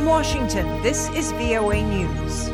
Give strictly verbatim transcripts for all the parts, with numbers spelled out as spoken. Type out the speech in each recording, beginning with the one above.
In Washington, this is V O A News.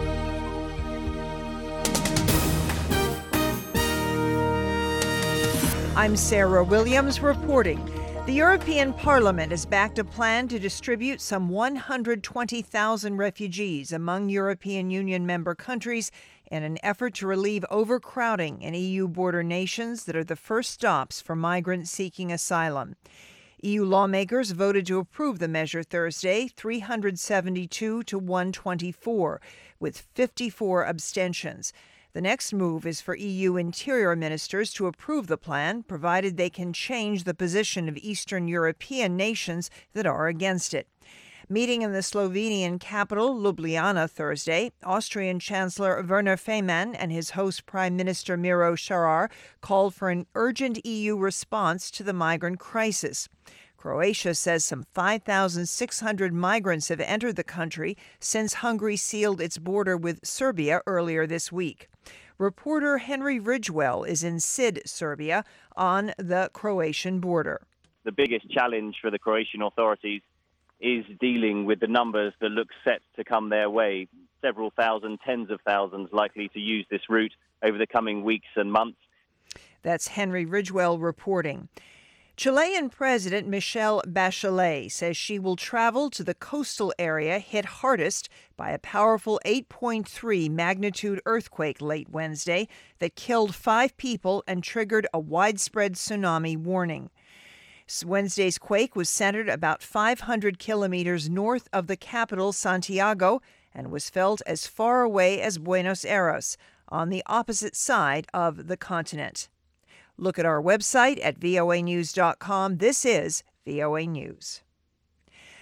I'm Sarah Williams reporting. The European Parliament has backed a plan to distribute some one hundred twenty thousand refugees among European Union member countries in an effort to relieve overcrowding in E U border nations that are the first stops for migrants seeking asylum. E U lawmakers voted to approve the measure Thursday, three hundred seventy-two to one hundred twenty-four, with fifty-four abstentions. The next move is for E U interior ministers to approve the plan, provided they can change the position of Eastern European nations that are against it. Meeting in the Slovenian capital, Ljubljana, Thursday, Austrian Chancellor Werner Faymann and his host Prime Minister Miro Cerar called for an urgent E U response to the migrant crisis. Croatia says some five thousand six hundred migrants have entered the country since Hungary sealed its border with Serbia earlier this week. Reporter Henry Ridgewell is in Sid, Serbia, on the Croatian border. The biggest challenge for the Croatian authorities is dealing with the numbers that look set to come their way. Several thousand, tens of thousands likely to use this route over the coming weeks and months. That's Henry Ridgewell reporting. Chilean President Michelle Bachelet says she will travel to the coastal area hit hardest by a powerful eight point three magnitude earthquake late Wednesday that killed five people and triggered a widespread tsunami warning. Wednesday's quake was centered about five hundred kilometers north of the capital, Santiago, and was felt as far away as Buenos Aires, on the opposite side of the continent. Look at our website at voa news dot com. This is V O A News.